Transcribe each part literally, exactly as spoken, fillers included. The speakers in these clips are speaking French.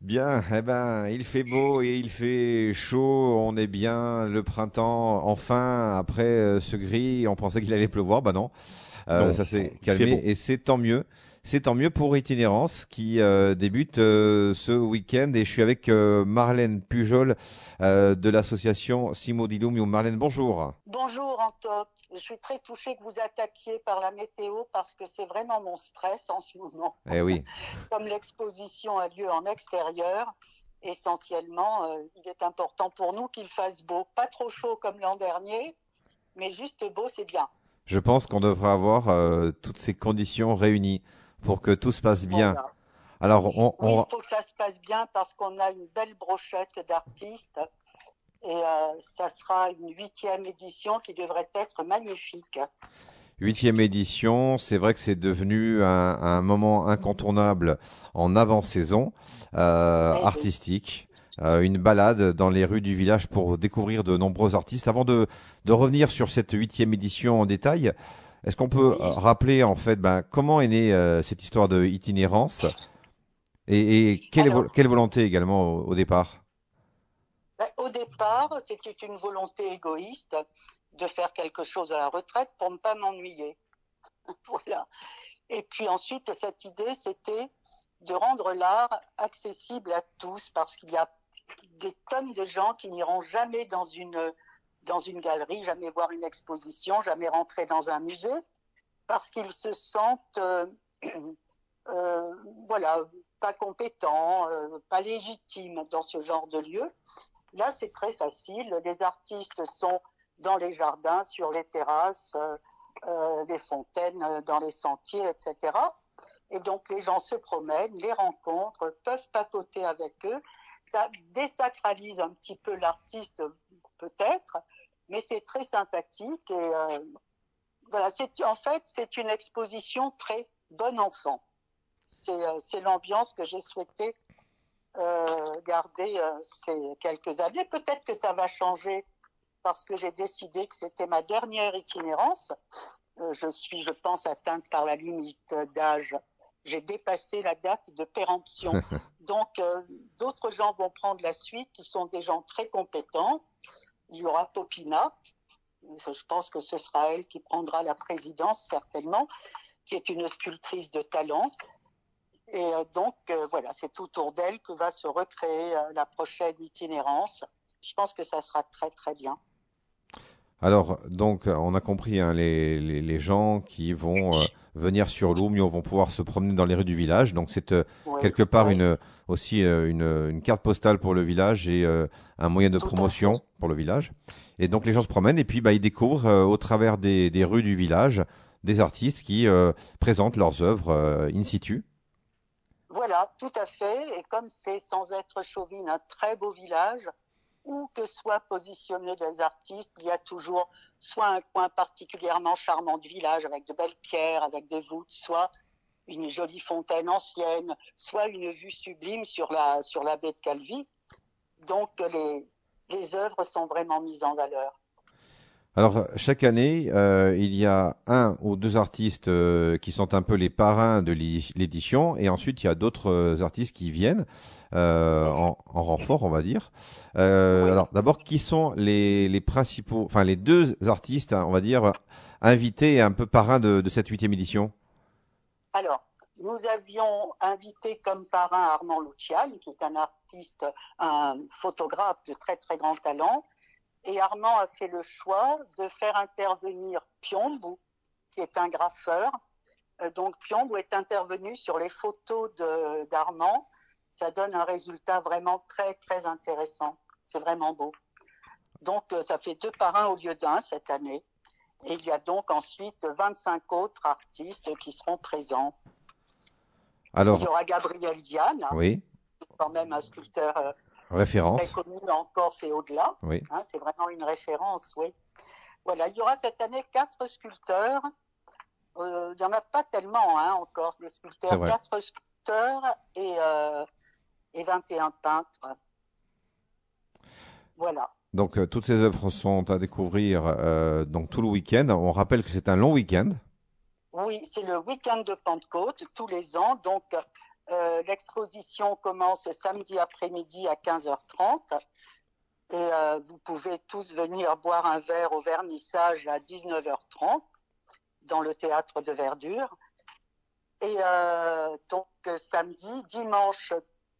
Bien, eh ben, il fait beau et il fait chaud, on est bien, le printemps, enfin, après euh, ce gris, on pensait qu'il allait pleuvoir, bah non, Euh, Non, ça non, s'est il fait calmé beau. et c'est tant mieux. C'est tant mieux pour Itinérance qui euh, débute euh, ce week-end et je suis avec euh, Marlène Pujol euh, de l'association Simo di Lumio. Marlène, bonjour. Bonjour Antoine, je suis très touchée que vous attaquiez par la météo parce que c'est vraiment mon stress en ce moment. Eh oui, Comme l'exposition a lieu en extérieur, essentiellement, euh, il est important pour nous qu'il fasse beau. Pas trop chaud comme l'an dernier, mais juste beau, c'est bien. je pense qu'on devrait avoir euh, toutes ces conditions réunies pour que tout se passe bien. Voilà. Alors, on, Oui, on, il faut que ça se passe bien parce qu'on a une belle brochette d'artistes et euh, ça sera une huitième édition qui devrait être magnifique. Huitième édition, c'est vrai que c'est devenu un, un moment incontournable en avant-saison euh, Eh oui. artistique. Euh, une balade dans les rues du village pour découvrir de nombreux artistes. Avant de, de revenir sur cette huitième édition en détail, est-ce qu'on peut euh, Oui. rappeler en fait ben, comment est née euh, cette histoire de itinérance et, et quelle, est vo- Alors, quelle volonté également au, au départ? ben, au départ, c'était une volonté égoïste de faire quelque chose à la retraite pour ne pas m'ennuyer. Voilà. Et puis ensuite, cette idée, c'était de rendre l'art accessible à tous parce qu'il y a des tonnes de gens qui n'iront jamais dans une, dans une galerie, jamais voir une exposition, jamais rentrer dans un musée parce qu'ils se sentent euh, euh, voilà, pas compétents, euh, pas légitimes dans ce genre de lieu. Là, c'est très facile. Les artistes sont dans les jardins, sur les terrasses, euh, euh, les fontaines, euh, dans les sentiers, et cetera. Et donc, les gens se promènent, les rencontrent, peuvent papoter avec eux. Ça désacralise un petit peu l'artiste, peut-être, mais c'est très sympathique. Et euh, voilà, c'est, en fait, c'est une exposition très bon enfant. C'est, euh, c'est l'ambiance que j'ai souhaité euh, garder euh, ces quelques années. Peut-être que ça va changer parce que j'ai décidé que c'était ma dernière itinérance. Euh, je suis, je pense, atteinte par la limite d'âge. J'ai dépassé la date de péremption. Donc, euh, d'autres gens vont prendre la suite, qui sont des gens très compétents. Il y aura Popina. Je pense que ce sera elle qui prendra la présidence, certainement, qui est une sculptrice de talent. Et euh, donc, euh, voilà, c'est autour d'elle que va se recréer euh, la prochaine itinérance. Je pense que ça sera très, très bien. Alors, donc, euh, on a compris, hein, les, les, les gens qui vont euh, venir sur Loumio vont pouvoir se promener dans les rues du village. Donc, c'est euh, Oui, quelque part oui, une, aussi euh, une, une carte postale pour le village et euh, un moyen de tout à fait. promotion pour le village. Et donc, les gens se promènent et puis bah, ils découvrent euh, au travers des, des rues du village des artistes qui euh, présentent leurs œuvres euh, in situ. Voilà, tout à fait. Et comme c'est, sans être chauvine, un très beau village, où que soient positionnés les artistes, il y a toujours soit un coin particulièrement charmant du village, avec de belles pierres, avec des voûtes, soit une jolie fontaine ancienne, soit une vue sublime sur la, sur la baie de Calvi. Donc, les, les œuvres sont vraiment mises en valeur. Alors, chaque année, euh, il y a un ou deux artistes euh, qui sont un peu les parrains de l'é- l'édition, et ensuite il y a d'autres euh, artistes qui viennent euh, en, en renfort, on va dire. Euh, Oui. alors, d'abord, qui sont les, les principaux, enfin les deux artistes, hein, on va dire, invités et un peu parrains de, de cette huitième édition? Alors, nous avions invité comme parrain Armand Luciani, qui est un artiste, un photographe de très très grand talent. Et Armand a fait le choix de faire intervenir Piombo, qui est un graffeur. Euh, Donc Piombo est intervenu sur les photos de, d'Armand. Ça donne un résultat vraiment très très intéressant. C'est vraiment beau. Donc euh, ça fait deux parrains au lieu d'un cette année. Et il y a donc ensuite vingt-cinq autres artistes qui seront présents. Il y Alors, aura Gabriel Diane, hein, oui, quand même un sculpteur euh, très référence, connu en Corse et au-delà. oui. Hein, c'est vraiment une référence, oui. Voilà, il y aura cette année quatre sculpteurs. Euh, il n'y en a pas tellement hein, en Corse, des C'est sculpteurs. vrai. Quatre sculpteurs et, euh, et vingt et un peintres. Voilà. Donc, euh, toutes ces œuvres sont à découvrir euh, donc tout le week-end. On rappelle que c'est un long week-end. Oui, c'est le week-end de Pentecôte tous les ans. Donc, Euh, l'exposition commence samedi après-midi à quinze heures trente. Et euh, vous pouvez tous venir boire un verre au vernissage à dix-neuf heures trente dans le théâtre de Verdure. Et euh, donc samedi, dimanche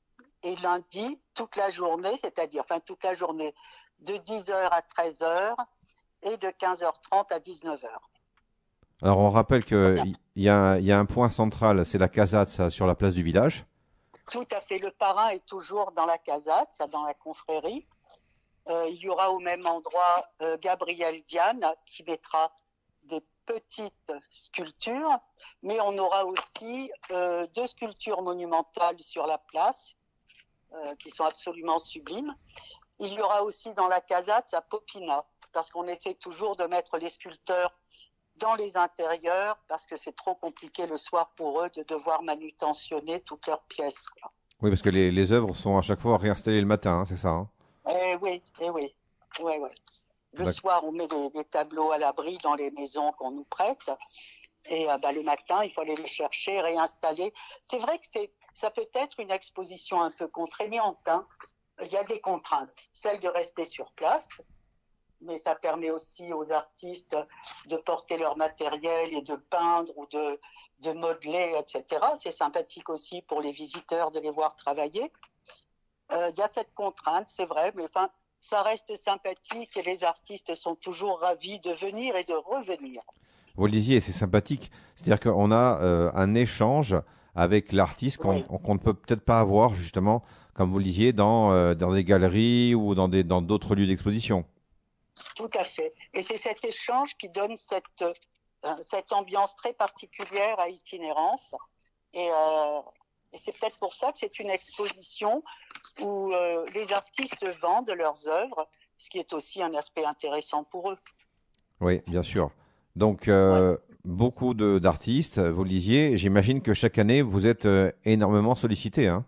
et lundi, toute la journée, c'est-à-dire enfin toute la journée, de dix heures à treize heures et de quinze heures trente à dix-neuf heures. Alors on rappelle qu'il y, y a un point central, c'est la casade, ça, sur la place du village. Tout à fait, le parrain est toujours dans la casade, ça, dans la confrérie. Euh, il y aura au même endroit euh, Gabriel Diane qui mettra des petites sculptures, mais on aura aussi euh, deux sculptures monumentales sur la place euh, qui sont absolument sublimes. Il y aura aussi dans la casade la Popina, parce qu'on essaie toujours de mettre les sculpteurs dans les intérieurs, parce que c'est trop compliqué le soir pour eux de devoir manutentionner toutes leurs pièces. Oui, parce que les, les œuvres sont à chaque fois réinstallées le matin, hein, c'est ça, hein? Eh oui, eh oui, ouais, ouais. Le soir, on met des, des tableaux à l'abri dans les maisons qu'on nous prête. Et euh, bah, le matin, il faut aller les chercher, réinstaller. C'est vrai que c'est, ça peut être une exposition un peu contraignante, hein. Il y a des contraintes. Celle de rester sur place, mais ça permet aussi aux artistes de porter leur matériel et de peindre ou de, de modeler, et cetera. C'est sympathique aussi pour les visiteurs de les voir travailler. Euh, il y a cette contrainte, c'est vrai, mais enfin, ça reste sympathique et les artistes sont toujours ravis de venir et de revenir. Vous le disiez, c'est sympathique. C'est-à-dire qu'on a euh, un échange avec l'artiste qu'on Oui. qu'on ne peut peut-être pas avoir, justement, comme vous le disiez, dans, euh, dans des galeries ou dans des, dans d'autres lieux d'exposition. Tout à fait. Et c'est cet échange qui donne cette, euh, cette ambiance très particulière à Itinérance. Et, euh, et c'est peut-être pour ça que c'est une exposition où euh, les artistes vendent leurs œuvres, ce qui est aussi un aspect intéressant pour eux. Oui, bien sûr. Donc, euh, Ouais. beaucoup de, d'artistes, vous le disiez. J'imagine que chaque année, vous êtes euh, énormément sollicité, hein?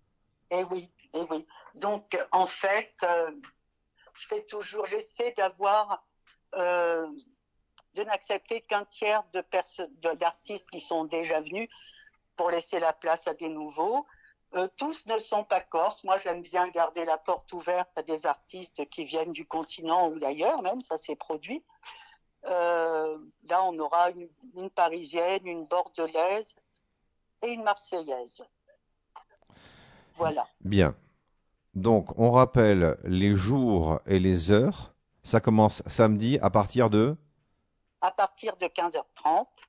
Et oui, et oui. Donc, en fait, euh, je fais toujours, j'essaie d'avoir, euh, de n'accepter qu'un tiers de perso- de, d'artistes qui sont déjà venus pour laisser la place à des nouveaux. Euh, tous ne sont pas corses. Moi, j'aime bien garder la porte ouverte à des artistes qui viennent du continent ou d'ailleurs, même, ça s'est produit. Euh, là, on aura une, une parisienne, une bordelaise et une marseillaise. Voilà. Bien. Donc, on rappelle les jours et les heures. Ça commence samedi à partir de... À partir de quinze heures trente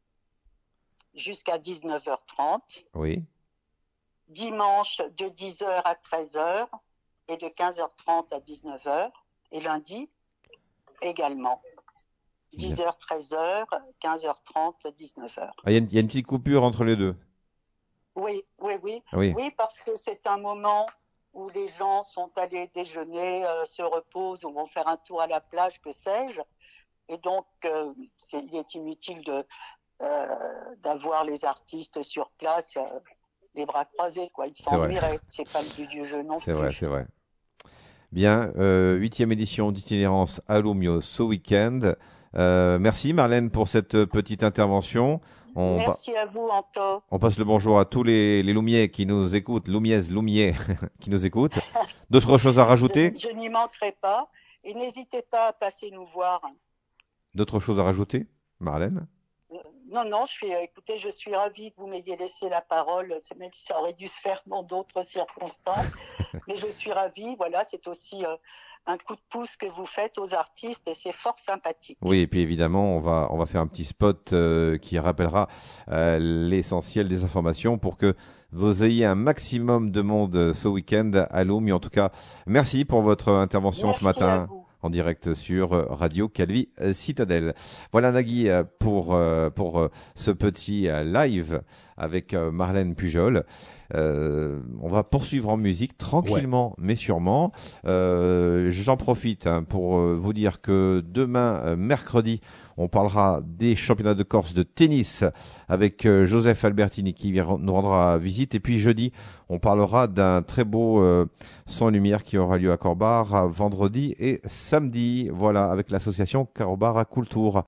jusqu'à dix-neuf heures trente. Oui. Dimanche de dix heures à treize heures et de quinze heures trente à dix-neuf heures. Et lundi également. dix heures, treize heures, quinze heures trente, dix-neuf heures. Ah, il y a une- il y a une petite coupure entre les deux. Oui, oui, oui. Oui. Oui, parce que c'est un moment où les gens sont allés déjeuner, euh, se reposent ou vont faire un tour à la plage, que sais-je. Et donc, euh, c'est, il est inutile de, euh, d'avoir les artistes sur place, euh, les bras croisés, quoi. Ils C'est vrai. s'ennuieraient. C'est pas le but du jeu non C'est plus. vrai, c'est vrai. Bien, euh, huitième édition d'Itinérance à Lumio ce week-end. Euh, merci Marlène pour cette petite intervention. On, pa- Merci à vous, Anto. on passe le bonjour à tous les, les Loumiers qui nous écoutent, Loumiaises, Loumiers qui nous écoutent. D'autres choses à rajouter? Je, je n'y manquerai pas. Et n'hésitez pas à passer nous voir. D'autres choses à rajouter, Marlène? Euh, Non, non, je suis, euh, écoutez, je suis ravie que vous m'ayez laissé la parole, c'est même si ça aurait dû se faire dans d'autres circonstances, mais je suis ravie, voilà, c'est aussi euh, un coup de pouce que vous faites aux artistes et c'est fort sympathique. Oui, et puis évidemment, on va, on va faire un petit spot euh, qui rappellera euh, l'essentiel des informations pour que vous ayez un maximum de monde euh, ce week-end à Loum. En tout cas, merci pour votre intervention Merci ce matin à vous. en direct sur euh, Radio Calvi euh, Citadelle. Voilà Nagui euh, pour, euh, pour euh, ce petit euh, live avec euh, Marlène Pujol. Euh, on va poursuivre en musique tranquillement mais sûrement. Euh, j'en profite hein, pour euh, vous dire que demain, euh, mercredi, on parlera des championnats de Corse de tennis avec euh, Joseph Albertini qui nous rendra visite. Et puis jeudi, on parlera d'un très beau euh, son et lumière qui aura lieu à Corbar vendredi et samedi. Voilà, avec l'association Corbar à Culture.